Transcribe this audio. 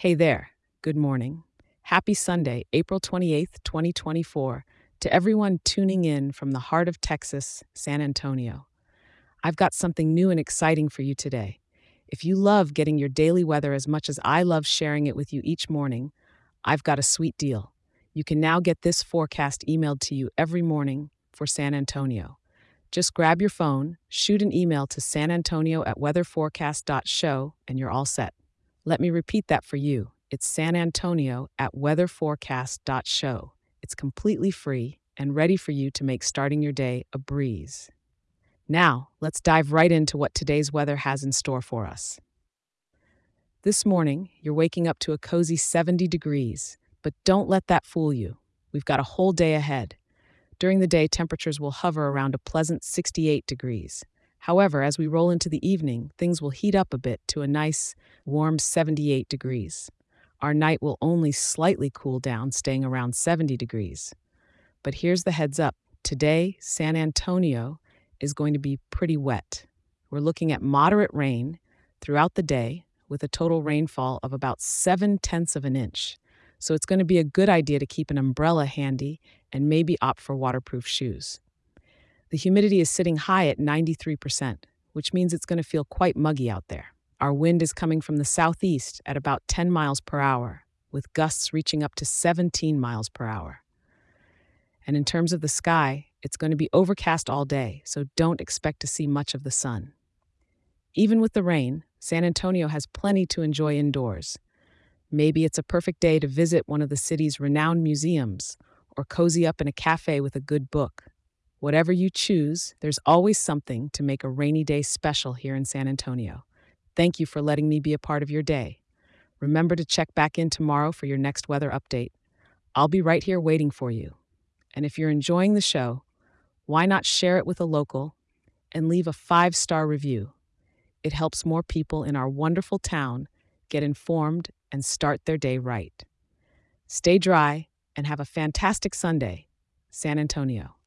Hey there. Good morning. Happy Sunday, April 28th, 2024, to everyone tuning in from the heart of Texas, San Antonio. I've got something new and exciting for you today. If you love getting your daily weather as much as I love sharing it with you each morning, I've got a sweet deal. You can now get this forecast emailed to you every morning for San Antonio. Just grab your phone, shoot an email to sanantonio@weatherforecast.show, and you're all set. Let me repeat that for you. It's sanantonio@weatherforecast.show. It's completely free and ready for you to make starting your day a breeze. Now, let's dive right into what today's weather has in store for us. This morning, you're waking up to a cozy 70 degrees, but don't let that fool you. We've got a whole day ahead. During the day, temperatures will hover around a pleasant 68 degrees. However, as we roll into the evening, things will heat up a bit to a nice, warm 78 degrees. Our night will only slightly cool down, staying around 70 degrees. But here's the heads up. Today, San Antonio is going to be pretty wet. We're looking at moderate rain throughout the day with a total rainfall of about 7/10 of an inch. So it's going to be a good idea to keep an umbrella handy and maybe opt for waterproof shoes. The humidity is sitting high at 93%, which means it's going to feel quite muggy out there. Our wind is coming from the southeast at about 10 miles per hour, with gusts reaching up to 17 miles per hour. And in terms of the sky, it's going to be overcast all day, so don't expect to see much of the sun. Even with the rain, San Antonio has plenty to enjoy indoors. Maybe it's a perfect day to visit one of the city's renowned museums or cozy up in a cafe with a good book. Whatever you choose, there's always something to make a rainy day special here in San Antonio. Thank you for letting me be a part of your day. Remember to check back in tomorrow for your next weather update. I'll be right here waiting for you. And if you're enjoying the show, why not share it with a local and leave a 5-star review? It helps more people in our wonderful town get informed and start their day right. Stay dry and have a fantastic Sunday, San Antonio.